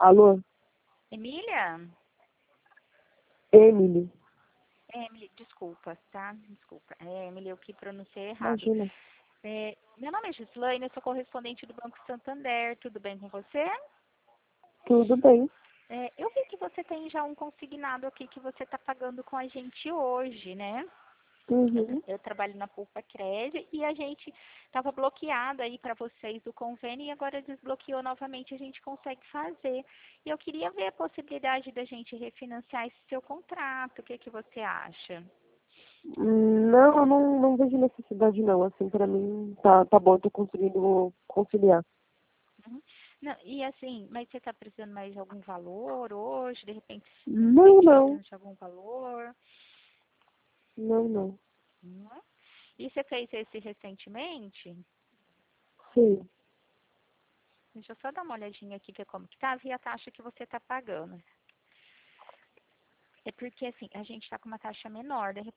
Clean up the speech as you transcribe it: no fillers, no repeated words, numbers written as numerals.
Alô? Emília? Emily. Emily, desculpa, tá? Desculpa. Emily, eu que pronunciei errado. Imagina. Meu nome é Gislaine, eu sou correspondente do Banco Santander. Tudo bem com você? Tudo bem. Eu vi que você tem já um consignado aqui que você está pagando com a gente hoje, né? Uhum. Eu trabalho na Poupa Crédito e a gente estava bloqueado aí para vocês o convênio e agora desbloqueou novamente, a gente consegue fazer. E eu queria ver a possibilidade da gente refinanciar esse seu contrato. O que que você acha? Não, eu não vejo necessidade não. Assim, pra mim tá bom, eu tô conseguindo conciliar. Uhum. Não, e assim, mas você está precisando mais de algum valor hoje? De Não, repente não. precisando de algum valor? Não, não. Não é? E você fez esse recentemente? Sim. Deixa eu só dar uma olhadinha aqui, ver como que tá, e a taxa que você está pagando. É porque, assim, a gente está com uma taxa menor,